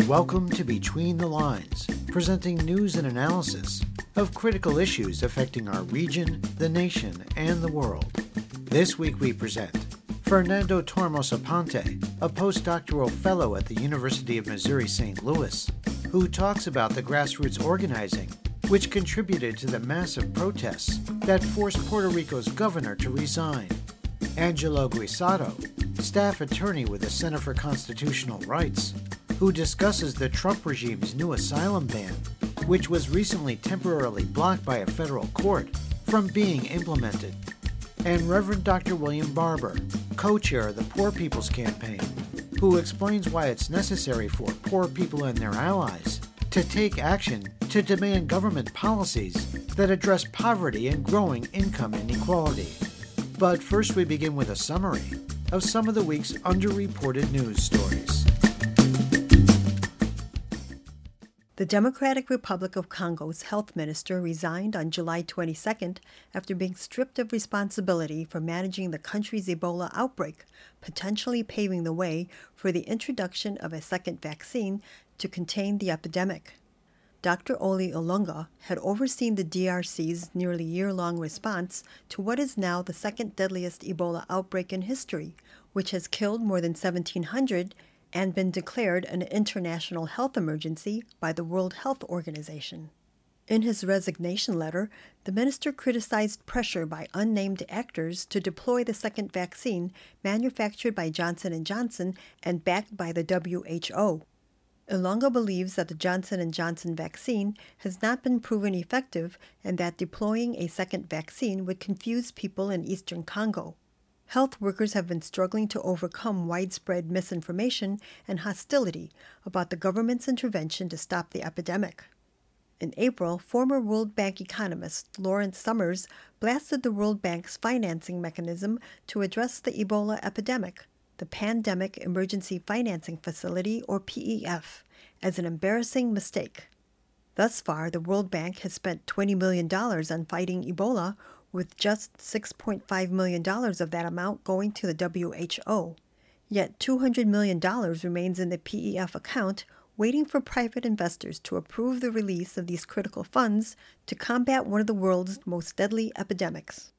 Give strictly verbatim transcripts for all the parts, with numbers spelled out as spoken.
Welcome to Between the Lines, presenting news and analysis of critical issues affecting our region, the nation, and the world. This week we present Fernando Tormos Aponte, a postdoctoral fellow at the University of Missouri Saint Louis, who talks about the grassroots organizing which contributed to the massive protests that forced Puerto Rico's governor to resign. Angelo Guisado, staff attorney with the Center for Constitutional Rights, who discusses the Trump regime's new asylum ban, which was recently temporarily blocked by a federal court from being implemented. And Reverend Doctor William Barber, co-chair of the Poor People's Campaign, who explains why it's necessary for poor people and their allies to take action to demand government policies that address poverty and growing income inequality. But first we begin with a summary of some of the week's underreported news stories. The Democratic Republic of Congo's health minister resigned on July twenty-second after being stripped of responsibility for managing the country's Ebola outbreak, potentially paving the way for the introduction of a second vaccine to contain the epidemic. Doctor Oli Ilunga had overseen the D R C's nearly year-long response to what is now the second deadliest Ebola outbreak in history, which has killed more than seventeen hundred and been declared an international health emergency by the World Health Organization. In his resignation letter, the minister criticized pressure by unnamed actors to deploy the second vaccine manufactured by Johnson and Johnson and backed by the W H O. Ilunga believes that the Johnson and Johnson vaccine has not been proven effective and that deploying a second vaccine would confuse people in eastern Congo. Health workers have been struggling to overcome widespread misinformation and hostility about the government's intervention to stop the epidemic. In April, former World Bank economist Lawrence Summers blasted the World Bank's financing mechanism to address the Ebola epidemic, the Pandemic Emergency Financing Facility, or P E F, as an embarrassing mistake. Thus far, the World Bank has spent twenty million dollars on fighting Ebola, with just six point five million dollars of that amount going to the W H O. Yet two hundred million dollars remains in the P E F account, waiting for private investors to approve the release of these critical funds to combat one of the world's most deadly epidemics.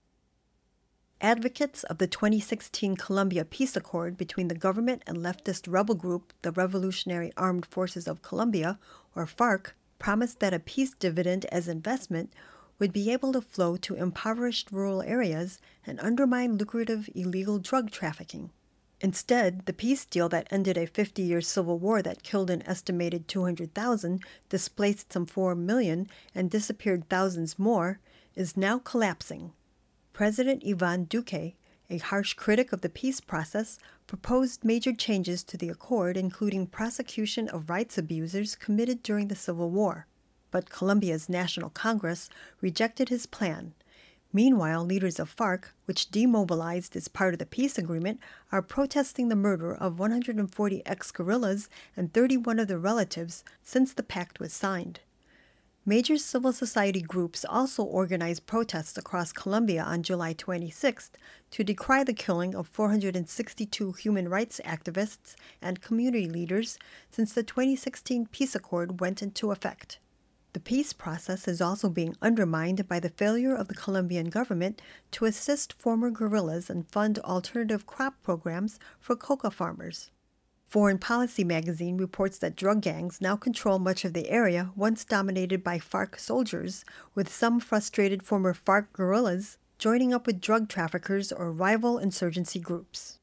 Advocates of the twenty sixteen Colombia peace accord between the government and leftist rebel group, the Revolutionary Armed Forces of Colombia, or FARC, promised that a peace dividend as investment would be able to flow to impoverished rural areas and undermine lucrative illegal drug trafficking. Instead, the peace deal that ended a fifty-year civil war that killed an estimated two hundred thousand, displaced some four million, and disappeared thousands more, is now collapsing. President Ivan Duque, a harsh critic of the peace process, proposed major changes to the accord, including prosecution of rights abusers committed during the Civil War. But Colombia's National Congress rejected his plan. Meanwhile, leaders of FARC, which demobilized as part of the peace agreement, are protesting the murder of one hundred forty ex-guerrillas and thirty-one of their relatives since the pact was signed. Major civil society groups also organized protests across Colombia on July twenty-sixth to decry the killing of four hundred sixty-two human rights activists and community leaders since the twenty sixteen peace accord went into effect. The peace process is also being undermined by the failure of the Colombian government to assist former guerrillas and fund alternative crop programs for coca farmers. Foreign Policy magazine reports that drug gangs now control much of the area once dominated by FARC soldiers, with some frustrated former FARC guerrillas joining up with drug traffickers or rival insurgency groups.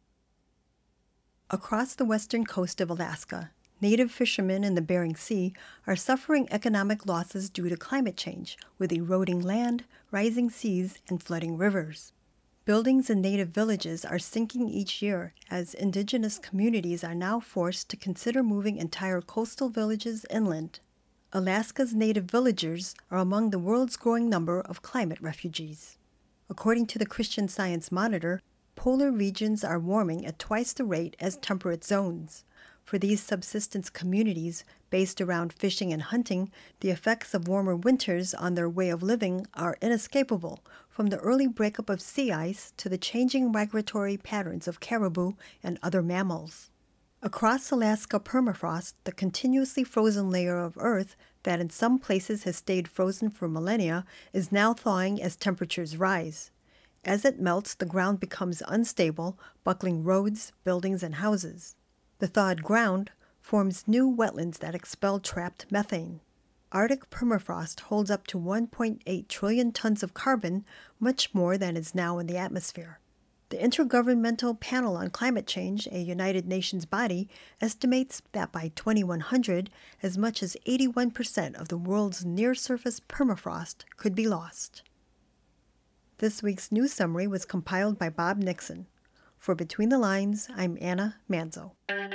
Across the western coast of Alaska, native fishermen in the Bering Sea are suffering economic losses due to climate change, with eroding land, rising seas, and flooding rivers. Buildings in native villages are sinking each year as indigenous communities are now forced to consider moving entire coastal villages inland. Alaska's native villagers are among the world's growing number of climate refugees. According to the Christian Science Monitor, polar regions are warming at twice the rate as temperate zones. For these subsistence communities, based around fishing and hunting, the effects of warmer winters on their way of living are inescapable, from the early breakup of sea ice to the changing migratory patterns of caribou and other mammals. Across Alaska permafrost, the continuously frozen layer of Earth that in some places has stayed frozen for millennia is now thawing as temperatures rise. As it melts, the ground becomes unstable, buckling roads, buildings, and houses. The thawed ground forms new wetlands that expel trapped methane. Arctic permafrost holds up to one point eight trillion tons of carbon, much more than is now in the atmosphere. The Intergovernmental Panel on Climate Change, a United Nations body, estimates that by twenty-one hundred, as much as eighty-one percent of the world's near-surface permafrost could be lost. This week's news summary was compiled by Bob Nixon. For Between the Lines, I'm Anna Manzo.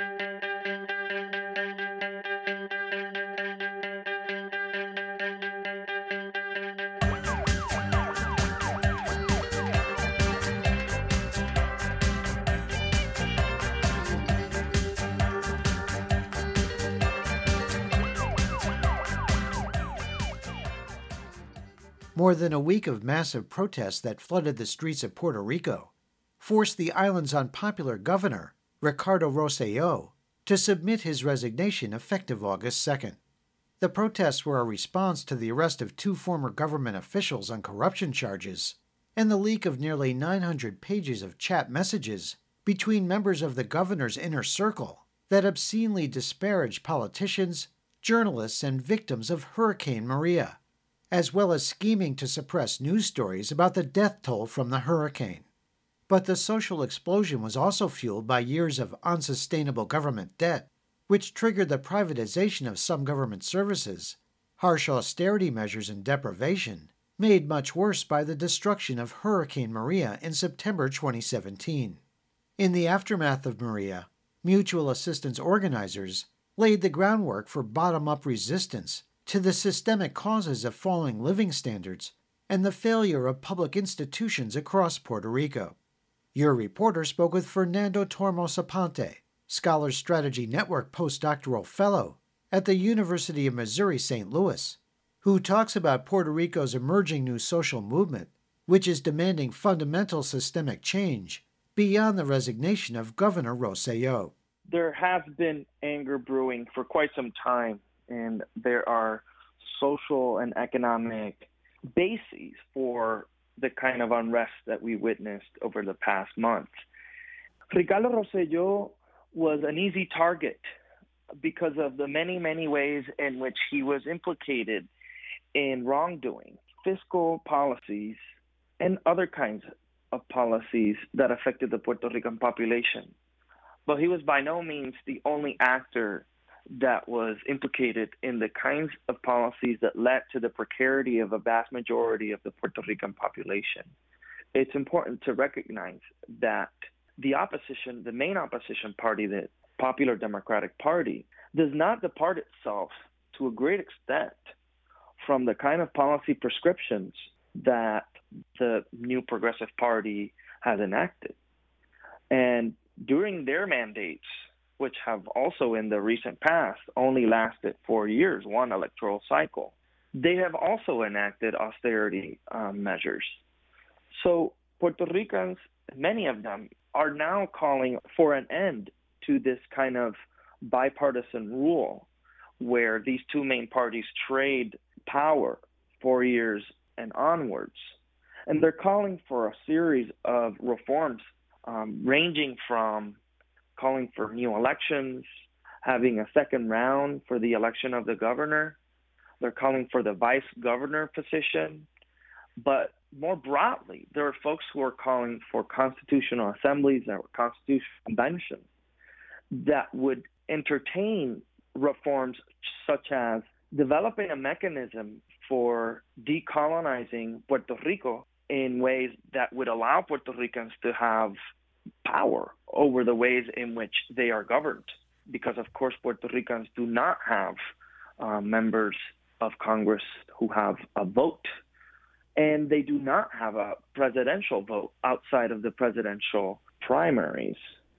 More than a week of massive protests that flooded the streets of Puerto Rico forced the island's unpopular governor, Ricardo Rosselló, to submit his resignation effective August second. The protests were a response to the arrest of two former government officials on corruption charges and the leak of nearly nine hundred pages of chat messages between members of the governor's inner circle that obscenely disparaged politicians, journalists, and victims of Hurricane Maria, as well as scheming to suppress news stories about the death toll from the hurricane. But the social explosion was also fueled by years of unsustainable government debt, which triggered the privatization of some government services, harsh austerity measures, and deprivation, made much worse by the destruction of Hurricane Maria in September twenty seventeen. In the aftermath of Maria, mutual assistance organizers laid the groundwork for bottom-up resistance to the systemic causes of falling living standards and the failure of public institutions across Puerto Rico. Your reporter spoke with Fernando Tormos Aponte, Scholars Strategy Network postdoctoral fellow at the University of Missouri Saint Louis, who talks about Puerto Rico's emerging new social movement, which is demanding fundamental systemic change beyond the resignation of Governor Rosselló. There has been anger brewing for quite some time, and there are social and economic bases for the kind of unrest that we witnessed over the past month. Ricardo Rosselló was an easy target because of the many, many ways in which he was implicated in wrongdoing, fiscal policies, and other kinds of policies that affected the Puerto Rican population. But he was by no means the only actor that was implicated in the kinds of policies that led to the precarity of a vast majority of the Puerto Rican population. It's important to recognize that the opposition, the main opposition party, the Popular Democratic Party, does not depart itself to a great extent from the kind of policy prescriptions that the new Progressive Party has enacted. And during their mandates, which have also in the recent past only lasted four years, one electoral cycle, they have also enacted austerity um, measures. So Puerto Ricans, many of them, are now calling for an end to this kind of bipartisan rule where these two main parties trade power four years and onwards. And they're calling for a series of reforms um, ranging from calling for new elections, having a second round for the election of the governor. They're calling for the vice governor position. But more broadly, there are folks who are calling for constitutional assemblies and constitutional conventions that would entertain reforms such as developing a mechanism for decolonizing Puerto Rico in ways that would allow Puerto Ricans to have power over the ways in which they are governed. Because, of course, Puerto Ricans do not have uh, members of Congress who have a vote, and they do not have a presidential vote outside of the presidential primaries.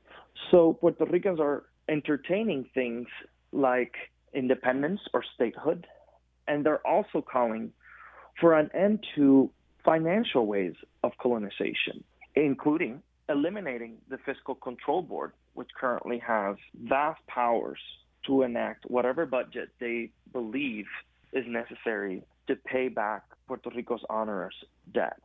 So Puerto Ricans are entertaining things like independence or statehood, and they're also calling for an end to financial ways of colonization, including eliminating the Fiscal Control Board, which currently has vast powers to enact whatever budget they believe is necessary to pay back Puerto Rico's onerous debt.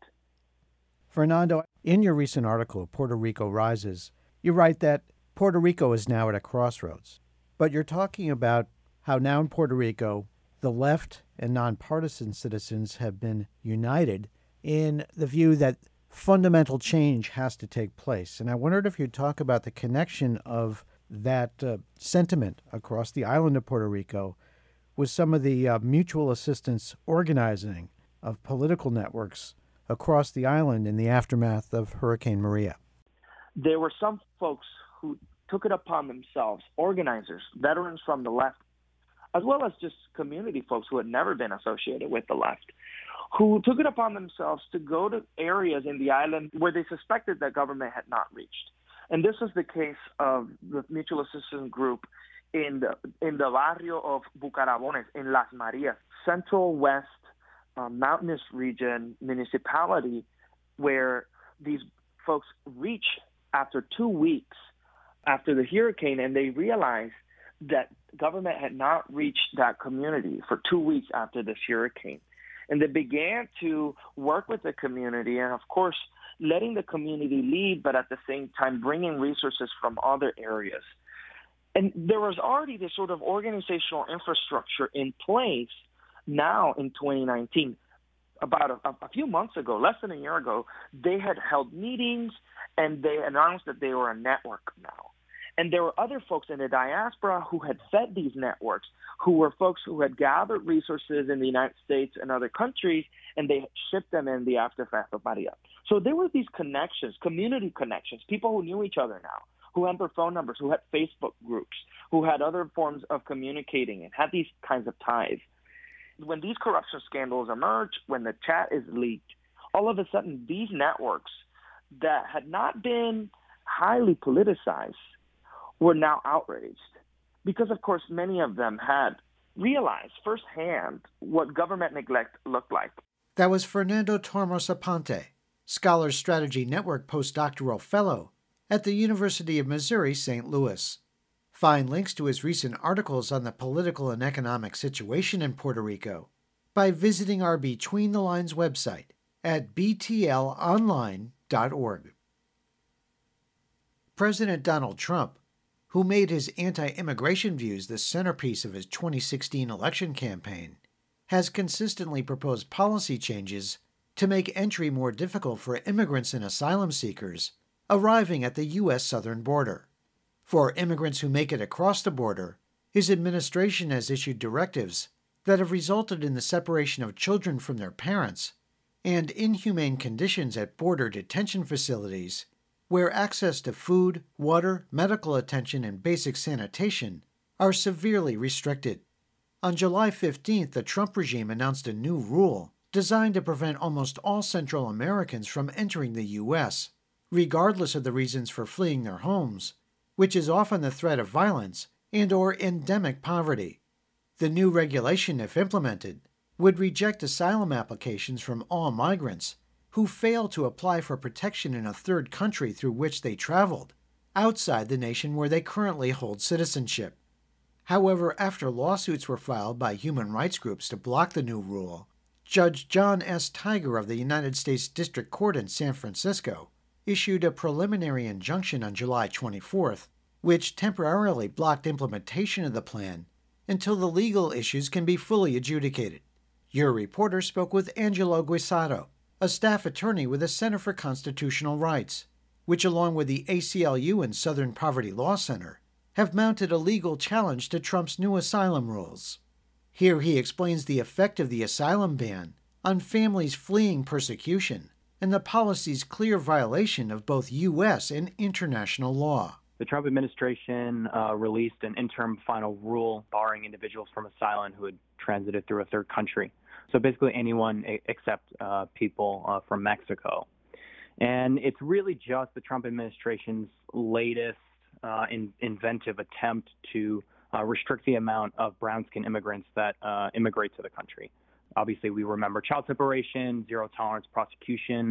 Fernando, in your recent article, Puerto Rico Rises, you write that Puerto Rico is now at a crossroads. But you're talking about how now in Puerto Rico, the left and nonpartisan citizens have been united in the view that fundamental change has to take place. And I wondered if you'd talk about the connection of that uh, sentiment across the island of Puerto Rico with some of the uh, mutual assistance organizing of political networks across the island in the aftermath of Hurricane Maria. There were some folks who took it upon themselves, organizers, veterans from the left, as well as just community folks who had never been associated with the left, who took it upon themselves to go to areas in the island where they suspected that government had not reached. And this was the case of the mutual assistance group in the in the barrio of Bucarabones, in Las Marias, central west uh, mountainous region municipality, where these folks reach after two weeks after the hurricane, and they realized that government had not reached that community for two weeks after this hurricane. And they began to work with the community and, of course, letting the community lead, but at the same time bringing resources from other areas. And there was already this sort of organizational infrastructure in place now in twenty nineteen. About a, a few months ago, less than a year ago, they had held meetings and they announced that they were a network now. And there were other folks in the diaspora who had fed these networks, who were folks who had gathered resources in the United States and other countries, and they shipped them in the aftermath of Maria. So there were these connections, community connections, people who knew each other now, who had their phone numbers, who had Facebook groups, who had other forms of communicating and had these kinds of ties. When these corruption scandals emerge, when the chat is leaked, all of a sudden these networks that had not been highly politicized were now outraged because, of course, many of them had realized firsthand what government neglect looked like. That was Fernando Tormos Aponte, Scholars Strategy Network postdoctoral fellow at the University of Missouri, Saint Louis. Find links to his recent articles on the political and economic situation in Puerto Rico by visiting our Between the Lines website at b t l online dot org. President Donald Trump, who made his anti-immigration views the centerpiece of his twenty sixteen election campaign, has consistently proposed policy changes to make entry more difficult for immigrants and asylum seekers arriving at the U S southern border. For immigrants who make it across the border, his administration has issued directives that have resulted in the separation of children from their parents and inhumane conditions at border detention facilities, where access to food, water, medical attention, and basic sanitation are severely restricted. On July fifteenth, the Trump regime announced a new rule designed to prevent almost all Central Americans from entering the U S, regardless of the reasons for fleeing their homes, which is often the threat of violence and or endemic poverty. The new regulation, if implemented, would reject asylum applications from all migrants who fail to apply for protection in a third country through which they traveled, outside the nation where they currently hold citizenship. However, after lawsuits were filed by human rights groups to block the new rule, Judge John S. Tiger of the United States District Court in San Francisco issued a preliminary injunction on July twenty-fourth, which temporarily blocked implementation of the plan until the legal issues can be fully adjudicated. Your reporter spoke with Angelo Guisado, a staff attorney with the Center for Constitutional Rights, which, along with the A C L U and Southern Poverty Law Center, have mounted a legal challenge to Trump's new asylum rules. Here he explains the effect of the asylum ban on families fleeing persecution and the policy's clear violation of both U S and international law. The Trump administration uh, released an interim final rule barring individuals from asylum who had transited through a third country. So basically anyone a- except uh, people uh, from Mexico. And it's really just the Trump administration's latest uh, in- inventive attempt to uh, restrict the amount of brown-skinned immigrants that uh, immigrate to the country. Obviously, we remember child separation, zero tolerance prosecution,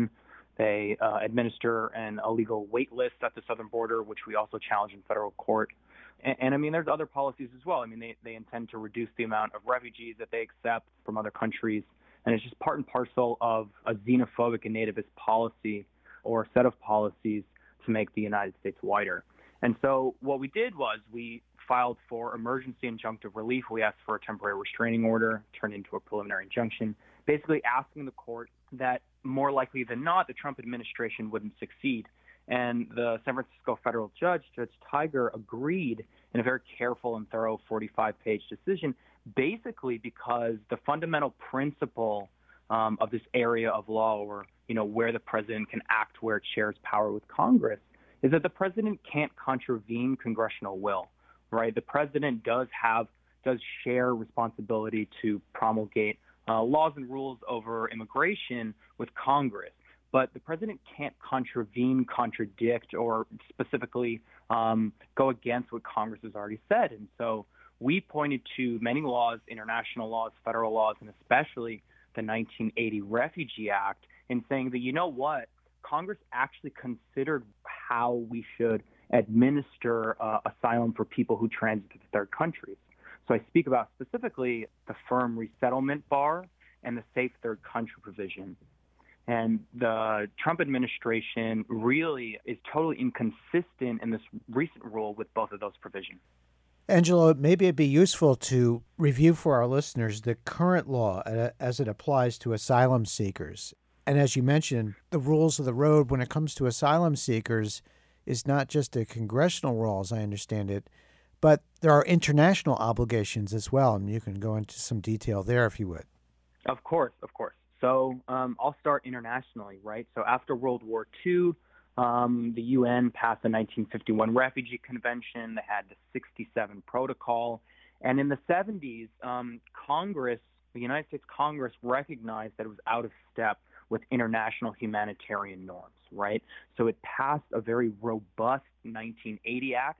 They uh, administer an illegal wait list at the southern border, which we also challenge in federal court. And, and I mean, there's other policies as well. I mean, they, they intend to reduce the amount of refugees that they accept from other countries. And it's just part and parcel of a xenophobic and nativist policy or set of policies to make the United States whiter. And so what we did was we filed for emergency injunctive relief. We asked for a temporary restraining order, turned into a preliminary injunction, basically asking the court that more likely than not, the Trump administration wouldn't succeed. And the San Francisco federal judge, Judge Tiger, agreed in a very careful and thorough forty-five page decision, basically because the fundamental principle um, of this area of law, or, you know, where the president can act where it shares power with Congress, is that the president can't contravene congressional will, right? The president does have, does share responsibility to promulgate uh, laws and rules over immigration with Congress. But the president can't contravene, contradict, or specifically um, go against what Congress has already said. And so we pointed to many laws, international laws, federal laws, and especially the nineteen eighty Refugee Act, in saying that, you know what, Congress actually considered how we should administer uh, asylum for people who transit to third countries. So I speak about specifically the firm resettlement bar and the safe third country provision. And the Trump administration really is totally inconsistent in this recent rule with both of those provisions. Angelo, maybe it'd be useful to review for our listeners the current law as it applies to asylum seekers. And as you mentioned, the rules of the road when it comes to asylum seekers is not just a congressional rule, as I understand it, but there are international obligations as well. And you can go into some detail there if you would. Of course, of course. So um, I'll start internationally, right? So after World War Two, um, the U N passed the nineteen fifty-one Refugee Convention. They had the sixty-seven Protocol. And in the seventies, um, Congress, the United States Congress, recognized that it was out of step with international humanitarian norms, right? So it passed a very robust nineteen eighty Act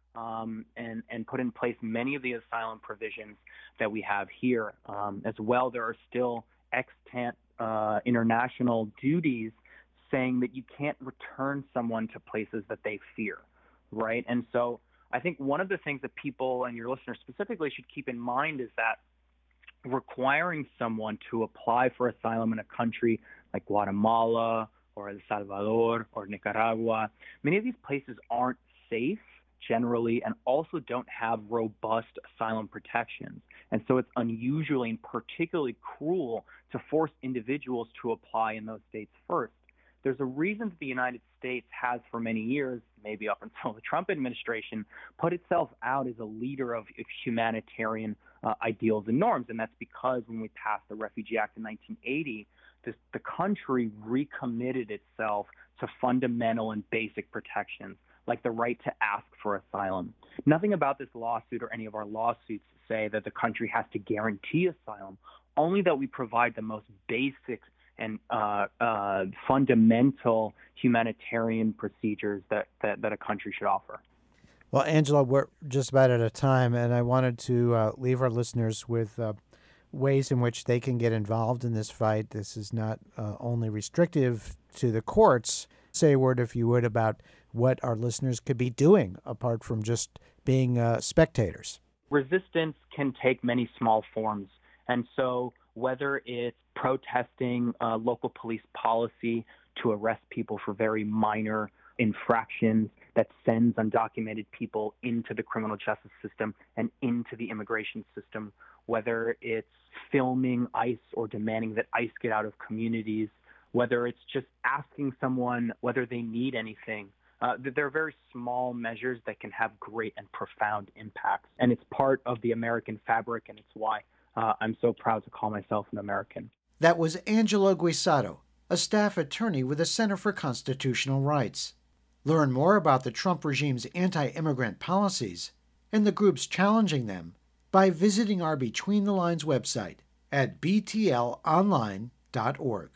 um, and, and put in place many of the asylum provisions that we have here. Um, as well, there are still extant uh, international duties saying that you can't return someone to places that they fear, right? And so I think one of the things that people and your listeners specifically should keep in mind is that requiring someone to apply for asylum in a country like Guatemala or El Salvador or Nicaragua, many of these places aren't safe generally and also don't have robust asylum protections. And so it's unusually and particularly cruel to force individuals to apply in those states first. There's a reason that the United States has for many years, maybe up until the Trump administration, put itself out as a leader of humanitarian uh, ideals and norms. And that's because when we passed the Refugee Act in nineteen eighty, this, the country recommitted itself to fundamental and basic protections, like the right to ask for asylum. Nothing about this lawsuit or any of our lawsuits say that the country has to guarantee asylum, only that we provide the most basic and uh, uh, fundamental humanitarian procedures that, that, that a country should offer. Well, Angelo, we're just about out of time, and I wanted to uh, leave our listeners with uh, ways in which they can get involved in this fight. This is not uh, only restrictive to the courts. Say a word, if you would, about what our listeners could be doing apart from just being uh, spectators. Resistance can take many small forms. And so whether it's protesting uh, local police policy to arrest people for very minor infractions that sends undocumented people into the criminal justice system and into the immigration system, whether it's filming ICE or demanding that ICE get out of communities, whether it's just asking someone whether they need anything. Uh, there are very small measures that can have great and profound impacts. And it's part of the American fabric, and it's why uh, I'm so proud to call myself an American. That was Angelo Guisado, a staff attorney with the Center for Constitutional Rights. Learn more about the Trump regime's anti-immigrant policies and the groups challenging them by visiting our Between the Lines website at b t l online dot org.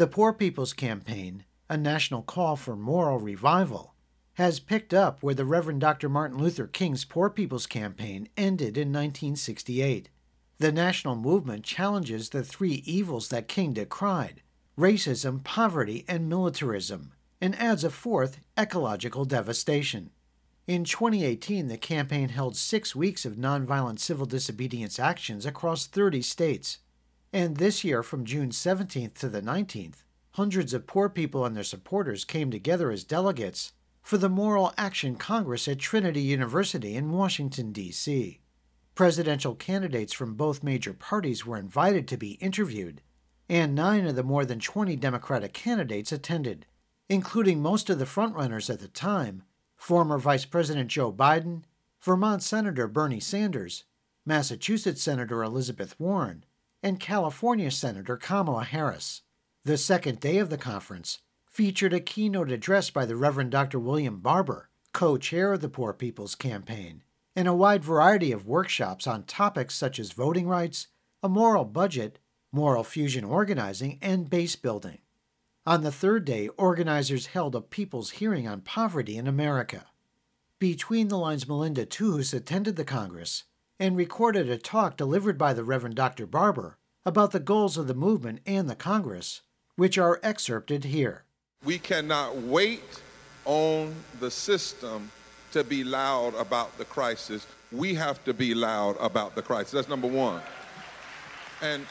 The Poor People's Campaign, a national call for moral revival, has picked up where the Reverend Doctor Martin Luther King's Poor People's Campaign ended in nineteen sixty-eight. The national movement challenges the three evils that King decried: racism, poverty, and militarism, and adds a fourth, ecological devastation. In twenty eighteen, the campaign held six weeks of nonviolent civil disobedience actions across thirty states. And this year, from June seventeenth to the nineteenth, hundreds of poor people and their supporters came together as delegates for the Moral Action Congress at Trinity University in Washington, D C Presidential candidates from both major parties were invited to be interviewed, and nine of the more than twenty Democratic candidates attended, including most of the frontrunners at the time: former Vice President Joe Biden, Vermont Senator Bernie Sanders, Massachusetts Senator Elizabeth Warren, and California Senator Kamala Harris. The second day of the conference featured a keynote address by the Reverend Doctor William Barber, co-chair of the Poor People's Campaign, and a wide variety of workshops on topics such as voting rights, a moral budget, moral fusion organizing, and base building. On the third day, organizers held a people's hearing on poverty in America. Between the Lines, Melinda Tuhus attended the Congress and recorded a talk delivered by the Reverend Doctor Barber about the goals of the movement and the Congress, which are excerpted here. We cannot wait on the system to be loud about the crisis. We have to be loud about the crisis. That's number one. And,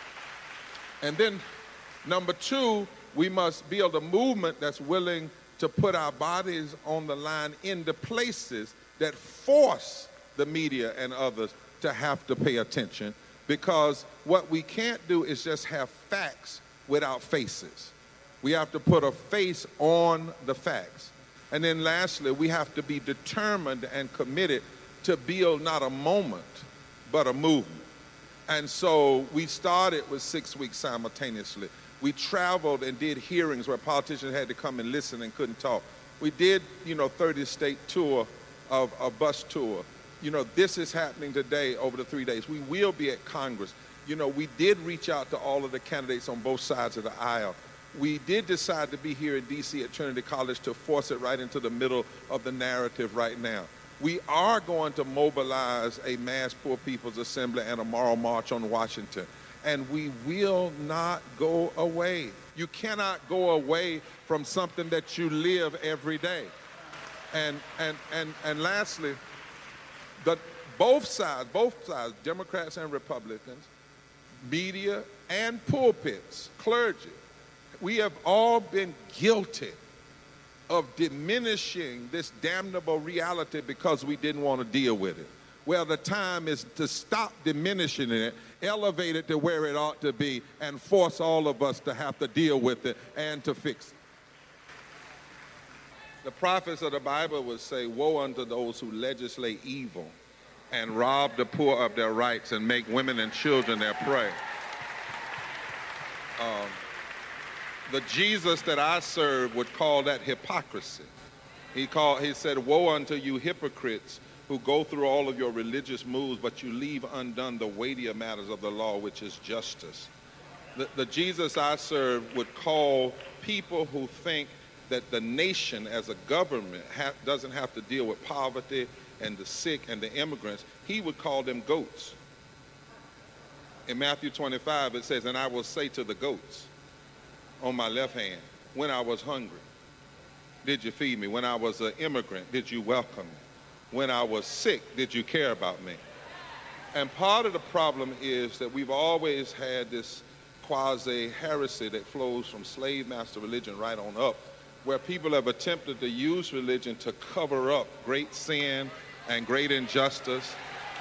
and then number two, we must build a movement that's willing to put our bodies on the line in the places that force the media and others to have to pay attention, because what we can't do is just have facts without faces. We have to put a face on the facts. And then lastly, we have to be determined and committed to build not a moment, but a movement. And so we started with six weeks simultaneously. We traveled and did hearings where politicians had to come and listen and couldn't talk. We did, you know, thirty state tour of a bus tour. You know, this is happening today over the three days. We will be at Congress. You know, we did reach out to all of the candidates on both sides of the aisle. We did decide to be here in D C at Trinity College to force it right into the middle of the narrative right now. We are going to mobilize a mass Poor People's Assembly and a moral march on Washington. And we will not go away. You cannot go away from something that you live every day. And, and, and, and lastly, the, both sides, both sides, Democrats and Republicans, media and pulpits, clergy, we have all been guilty of diminishing this damnable reality because we didn't want to deal with it. Well, the time is to stop diminishing it, elevate it to where it ought to be, and force all of us to have to deal with it and to fix it. The prophets of the Bible would say, woe unto those who legislate evil and rob the poor of their rights and make women and children their prey. Um, the Jesus that I serve would call that hypocrisy. He called, he said, woe unto you hypocrites who go through all of your religious moves, but you leave undone the weightier matters of the law, which is justice. The, the Jesus I serve would call people who think that the nation as a government ha doesn't have to deal with poverty and the sick and the immigrants. He would call them goats. In Matthew twenty-five, it says, and I will say to the goats on my left hand, when I was hungry, did you feed me? When I was an immigrant, did you welcome me? When I was sick, did you care about me? And part of the problem is that we've always had this quasi-heresy that flows from slave master religion right on up, where people have attempted to use religion to cover up great sin and great injustice.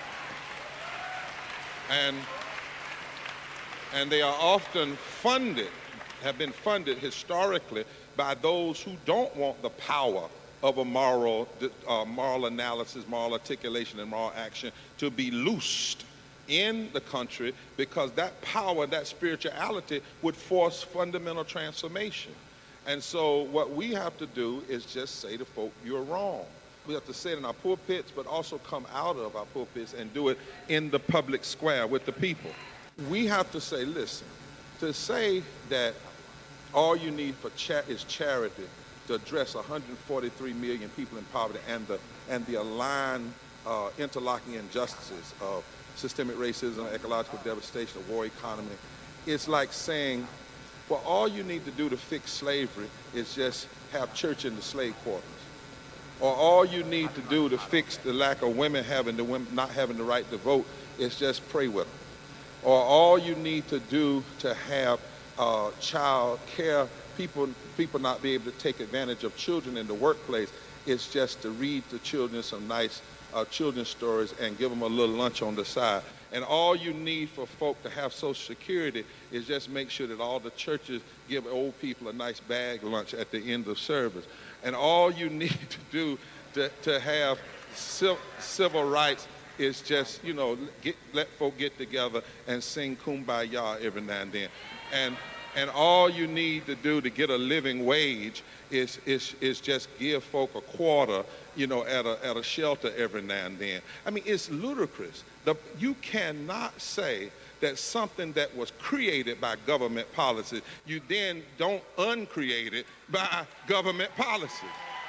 And, and they are often funded, have been funded historically by those who don't want the power of a moral, uh, moral analysis, moral articulation, and moral action to be loosed in the country, because that power, that spirituality would force fundamental transformation. And so what we have to do is just say to folk, you're wrong. We have to say it in our pulpits, but also come out of our pulpits and do it in the public square with the people. We have to say, listen, to say that All you need for cha- is charity to address one hundred forty-three million people in poverty and the and the aligned uh, interlocking injustices of systemic racism, ecological devastation, a war economy. It's like saying, well, all you need to do to fix slavery is just have church in the slave quarters. Or all you need to do to fix the lack of women having the women not having the right to vote is just pray with them. Or all you need to do to have uh, child care, people people not be able to take advantage of children in the workplace is just to read the children some nice uh, children's stories and give them a little lunch on the side. And all you need for folk to have Social Security is just make sure that all the churches give old people a nice bag lunch at the end of service. And all you need to do to, to have civil, civil rights is just, you know, get, let folk get together and sing Kumbaya every now and then. And and all you need to do to get a living wage is is is just give folk a quarter, you know, at a at a shelter every now and then. I mean, it's ludicrous. The, you cannot say that something that was created by government policy, you then don't uncreate it by government policy.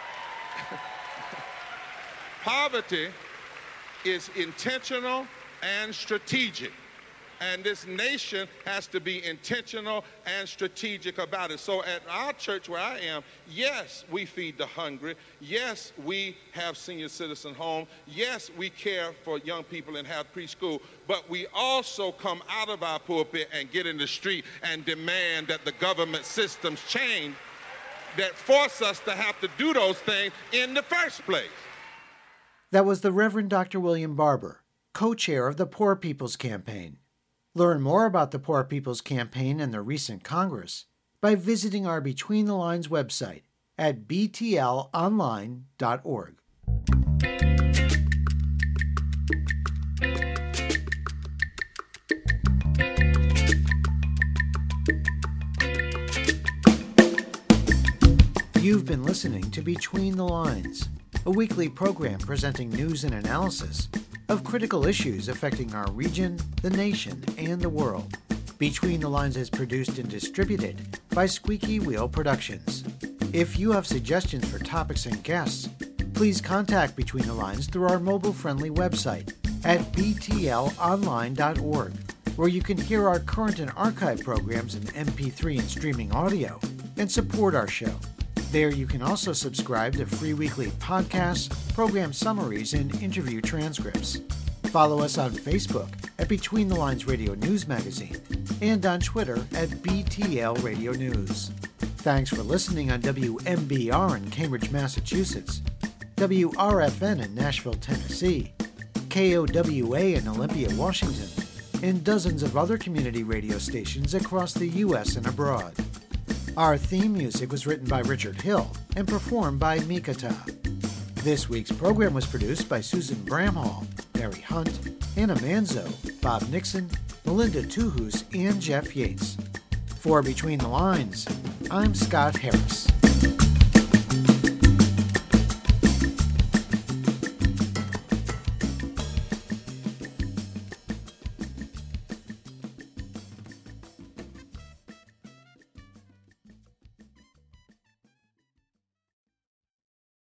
Poverty is intentional and strategic. And this nation has to be intentional and strategic about it. So at our church where I am, yes, we feed the hungry. Yes, we have senior citizen home. Yes, we care for young people and have preschool. But we also come out of our pulpit and get in the street and demand that the government systems change that force us to have to do those things in the first place. That was the Reverend Doctor William Barber, co-chair of the Poor People's Campaign. Learn more about the Poor People's Campaign and their recent Congress by visiting our Between the Lines website at b t l online dot org. You've been listening to Between the Lines, a weekly program presenting news and analysis of critical issues affecting our region, the nation, and the world. Between the Lines is produced and distributed by Squeaky Wheel Productions. If you have suggestions for topics and guests, please contact Between the Lines through our mobile-friendly website at b t l online dot org, where you can hear our current and archive programs in M P three and streaming audio, and support our show. There you can also subscribe to free weekly podcasts, program summaries, and interview transcripts. Follow us on Facebook at Between the Lines Radio News Magazine and on Twitter at B T L Radio News. Thanks for listening on W M B R in Cambridge, Massachusetts, W R F N in Nashville, Tennessee, K O W A in Olympia, Washington, and dozens of other community radio stations across the U S and abroad. Our theme music was written by Richard Hill and performed by Mikata. This week's program was produced by Susan Bramhall, Barry Hunt, Anna Manzo, Bob Nixon, Melinda Tuhus, and Jeff Yates. For Between the Lines, I'm Scott Harris.